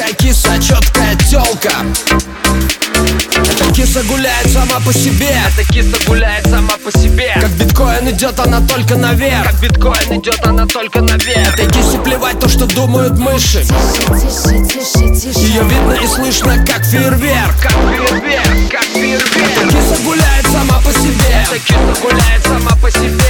Четкая киса, четкая тёлка. Эта киса гуляет сама по себе. Эта киса гуляет сама по себе. Как биткоин идет она только наверх. Как биткоин идет она только наверх. Этой кисе плевать то, что думают мыши. Ее видно и слышно, как фейерверк. Как фейерверк, как фейерверк. Эта киса гуляет сама по себе. Эта киса гуляет сама по себе.